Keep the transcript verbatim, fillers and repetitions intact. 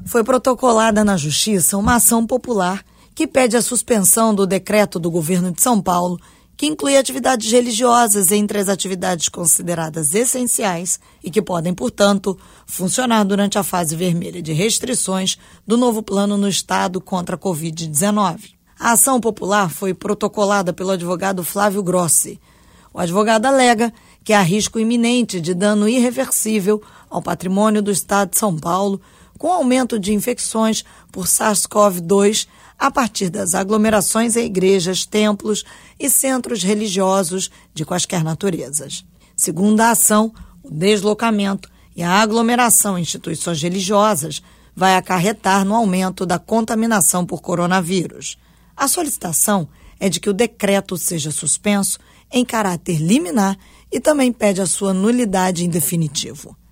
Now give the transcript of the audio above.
Foi protocolada na Justiça uma ação popular que pede a suspensão do decreto do governo de São Paulo, que inclui atividades religiosas entre as atividades consideradas essenciais e que podem, portanto, funcionar durante a fase vermelha de restrições do novo plano no estado contra a covid dezenove. A ação popular foi protocolada pelo advogado Flávio Grossi. O advogado alega que há risco iminente de dano irreversível ao patrimônio do estado de São Paulo, com aumento de infecções por SARS-CoV dois a partir das aglomerações em igrejas, templos e centros religiosos de quaisquer naturezas. Segundo a ação, o deslocamento e a aglomeração em instituições religiosas vai acarretar no aumento da contaminação por coronavírus. A solicitação é de que o decreto seja suspenso em caráter liminar e também pede a sua nulidade em definitivo.